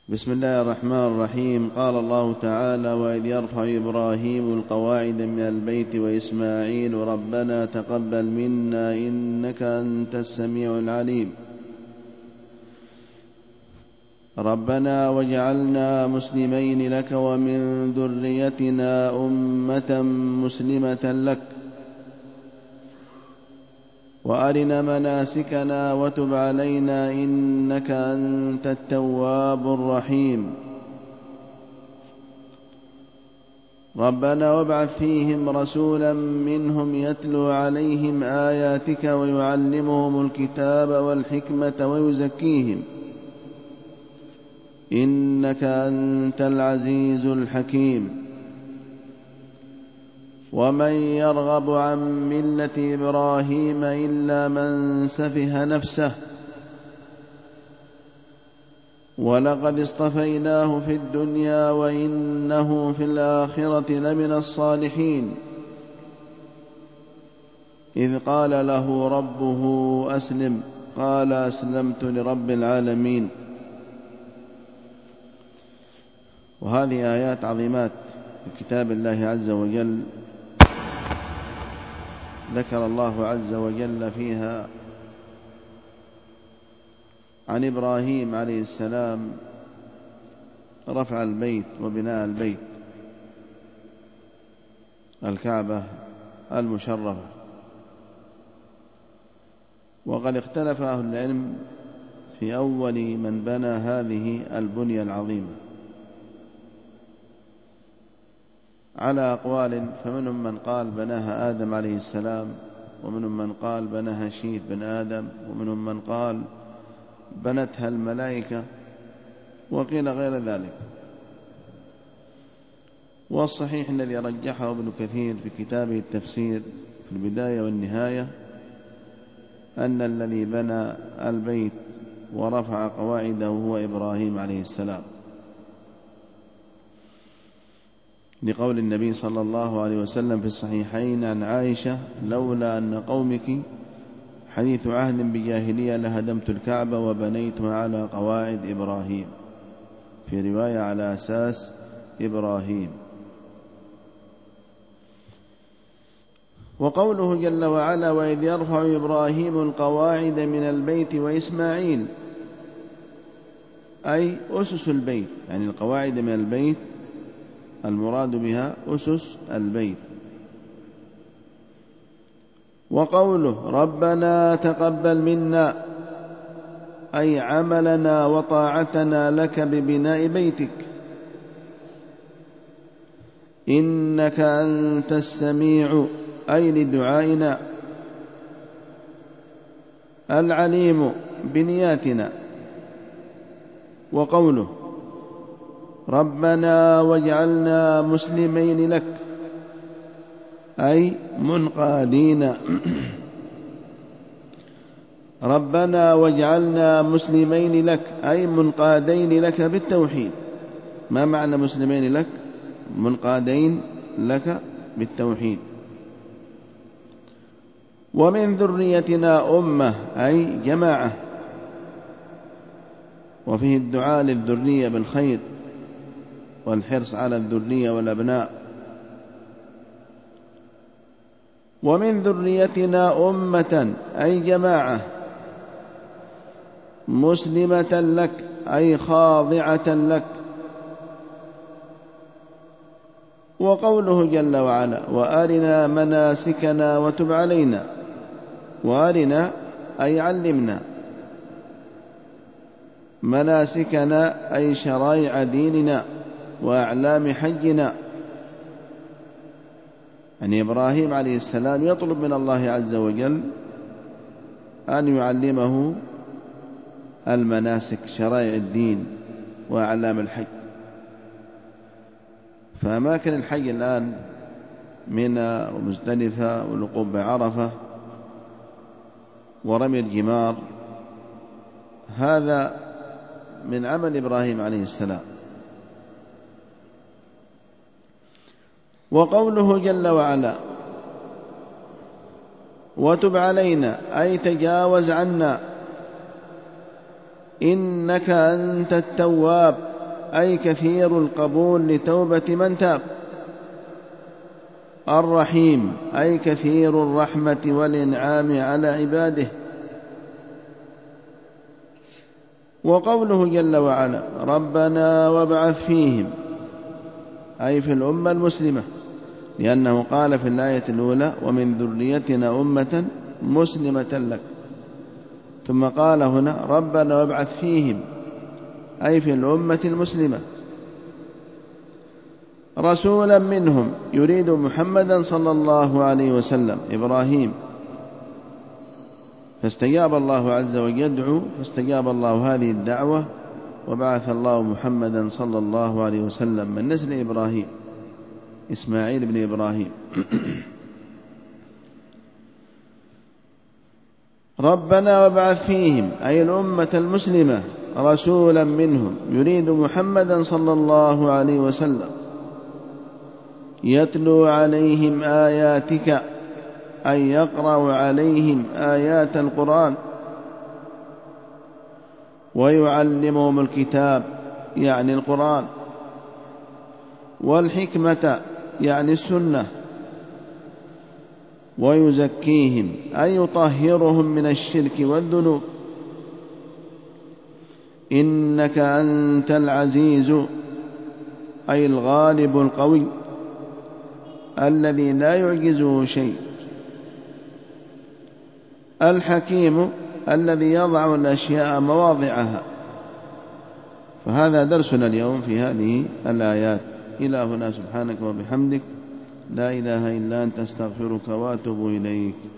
بسم الله الرحمن الرحيم. قال الله تعالى: وإذ يرفع إبراهيم القواعد من البيت وإسماعيل ربنا تقبل منا إنك أنت السميع العليم ربنا واجعلنا مسلمين لك ومن ذريتنا أمة مسلمة لك وأرنا مناسكنا وتب علينا إنك أنت التواب الرحيم ربنا وابعث فيهم رسولا منهم يتلو عليهم آياتك ويعلمهم الكتاب والحكمة ويزكيهم إنك أنت العزيز الحكيم ومن يرغب عن ملة إبراهيم إلا من سفه نفسه ولقد اصطفيناه في الدنيا وإنه في الآخرة لمن الصالحين إذ قال له ربه أسلم قال أسلمت لرب العالمين. وهذه آيات عظيمات في كتاب الله عز وجل، ذكر الله عز وجل فيها عن إبراهيم عليه السلام رفع البيت وبناء البيت الكعبة المشرفة. وقد اختلف أهل العلم في أول من بنى هذه البنية العظيمة على أقوال، فمنهم من قال بناها آدم عليه السلام، ومنهم من قال بناها شيث بن آدم، ومنهم من قال بنتها الملائكة، وقيل غير ذلك. والصحيح الذي رجحه ابن كثير في كتابه التفسير في البداية والنهاية أن الذي بنى البيت ورفع قواعده هو إبراهيم عليه السلام، لقول النبي صلى الله عليه وسلم في الصحيحين عن عائشة: لولا أن قومك حديث عهد بجاهلية لهدمت الكعبة وبنيتها على قواعد إبراهيم، في رواية على أساس إبراهيم. وقوله جل وعلا: وإذ يرفع إبراهيم القواعد من البيت وإسماعيل، أي أسس البيت، يعني القواعد من البيت المراد بها أسس البيت. وقوله ربنا تقبل منا، أي عملنا وطاعتنا لك ببناء بيتك، إنك أنت السميع، أي لدعائنا، العليم بنياتنا. وقوله ربنا واجعلنا مسلمين لك، أي منقادين ربنا واجعلنا مسلمين لك، أي منقادين لك بالتوحيد. ما معنى مسلمين لك؟ منقادين لك بالتوحيد. ومن ذريتنا أمة، أي جماعة، وفيه الدعاء للذرية بالخير والحرص على الذرية والأبناء. ومن ذريتنا أمة، أي جماعة، مسلمة لك، أي خاضعة لك. وقوله جل وعلا: وأرنا مناسكنا وتب علينا، وأرنا أي علمنا، مناسكنا أي شرائع ديننا وأعلام حجنا. يعني إبراهيم عليه السلام يطلب من الله عز وجل أن يعلمه المناسك، شرائع الدين وأعلام الحج. فأماكن الحج الآن منى ومزدلفة والوقوف بعرفة ورمي الجمار، هذا من عمل إبراهيم عليه السلام. وقوله جل وعلا: وتب علينا، أي تجاوز عنا، إنك أنت التواب، أي كثير القبول لتوبة من تاب. الرحيم أي كثير الرحمة والإنعام على عباده. وقوله جل وعلا ربنا وابعث فيهم أي في الأمة المسلمة، لأنه قال في الآية الأولى ومن ذريتنا أمة مسلمة لك، ثم قال هنا ربنا وابعث فيهم أي في الأمة المسلمة رسولا منهم، يريد محمدا صلى الله عليه وسلم إبراهيم، فاستجاب الله عز وجل يدعو، فاستجاب الله هذه الدعوة وبعث الله محمدا صلى الله عليه وسلم من نسل إبراهيم إسماعيل بن إبراهيم. ربنا وابعث فيهم أي الأمة المسلمة رسولا منهم، يريد محمدا صلى الله عليه وسلم يتلو عليهم آياتك أي يقرأ عليهم آيات القرآن، ويعلمهم الكتاب يعني القرآن، والحكمة يعني السنة، ويزكيهم أي يطهرهم من الشرك والذنوب. إنك أنت العزيز أي الغالب القوي الذي لا يعجزه شيء، الحكيم الذي يضع الأشياء مواضعها. فهذا درسنا اليوم في هذه الآيات. إلى هنا سبحانك وبحمدك لا إله إلا أنت أستغفرك وأتوب إليك.